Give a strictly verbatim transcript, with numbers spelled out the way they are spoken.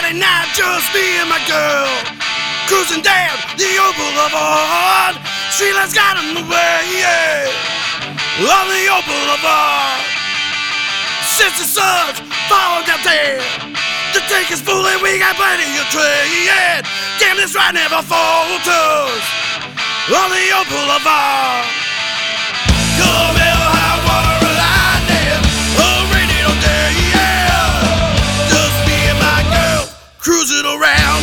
Friday night, just me and my girl, cruising down the old boulevard. Streetlights got in the way, yeah, on the old boulevard. Since the sun's falling down there, the tank is full and we got plenty of trade. Damn, this ride never falters on the old boulevard. Come hell, high water, lightning, a rainy all day, yeah. Just me and my girl cruising around.